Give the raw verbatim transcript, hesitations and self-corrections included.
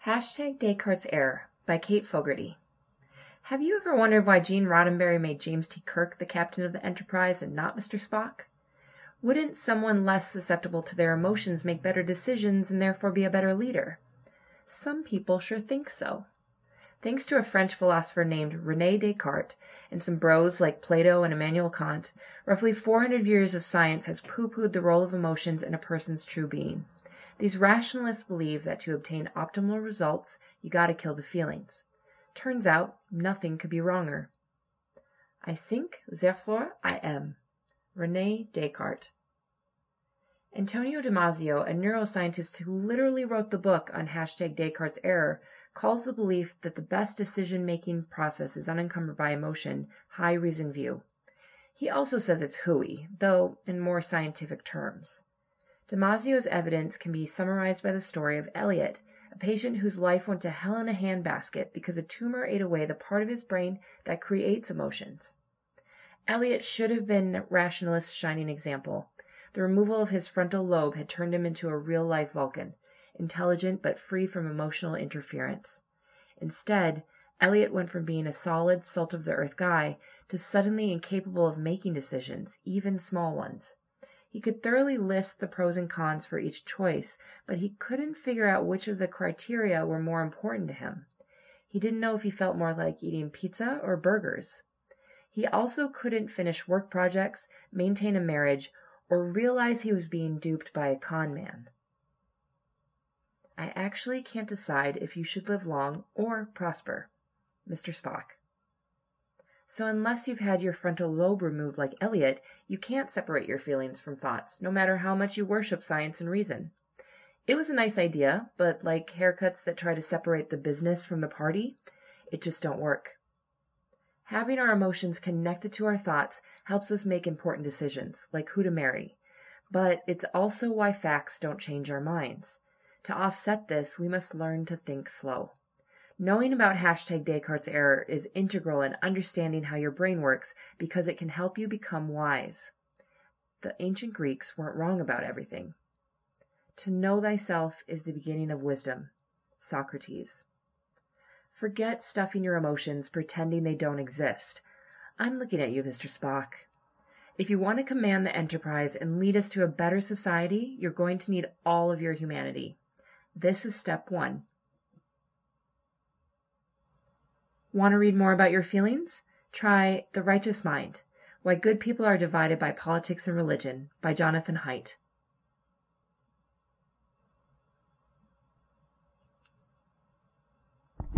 Hashtag Descartes' Error by Kate Fogarty. Have you ever wondered why Gene Roddenberry made James T. Kirk the captain of the Enterprise and not Mister Spock? Wouldn't someone less susceptible to their emotions make better decisions and therefore be a better leader? Some people sure think so. Thanks to a French philosopher named René Descartes and some bros like Plato and Immanuel Kant, roughly four hundred years of science has pooh-poohed the role of emotions in a person's true being. These rationalists believe that to obtain optimal results, you gotta kill the feelings. Turns out, nothing could be wronger. I think, therefore I am. René Descartes. Antonio Damasio, a neuroscientist who literally wrote the book on hashtag Descartes' Error, calls the belief that the best decision-making process is unencumbered by emotion high reason view. He also says it's hooey, though in more scientific terms. Damasio's evidence can be summarized by the story of Elliot, a patient whose life went to hell in a handbasket because a tumor ate away the part of his brain that creates emotions. Elliot should have been rationalist's shining example. The removal of his frontal lobe had turned him into a real-life Vulcan, intelligent but free from emotional interference. Instead, Elliot went from being a solid, salt-of-the-earth guy to suddenly incapable of making decisions, even small ones. He could thoroughly list the pros and cons for each choice, but he couldn't figure out which of the criteria were more important to him. He didn't know if he felt more like eating pizza or burgers. He also couldn't finish work projects, maintain a marriage, or realize he was being duped by a con man. I actually can't decide if you should live long or prosper. Mister Spock. So unless you've had your frontal lobe removed like Elliot, you can't separate your feelings from thoughts, no matter how much you worship science and reason. It was a nice idea, but like haircuts that try to separate the business from the party, it just don't work. Having our emotions connected to our thoughts helps us make important decisions, like who to marry. But it's also why facts don't change our minds. To offset this, we must learn to think slow. Knowing about hashtag Descartes' Error is integral in understanding how your brain works because it can help you become wise. The ancient Greeks weren't wrong about everything. To know thyself is the beginning of wisdom. Socrates. Forget stuffing your emotions, pretending they don't exist. I'm looking at you, Mister Spock. If you want to command the Enterprise and lead us to a better society, you're going to need all of your humanity. This is step one. Want to read more about your feelings? Try The Righteous Mind, Why Good People Are Divided by Politics and Religion by Jonathan Haidt.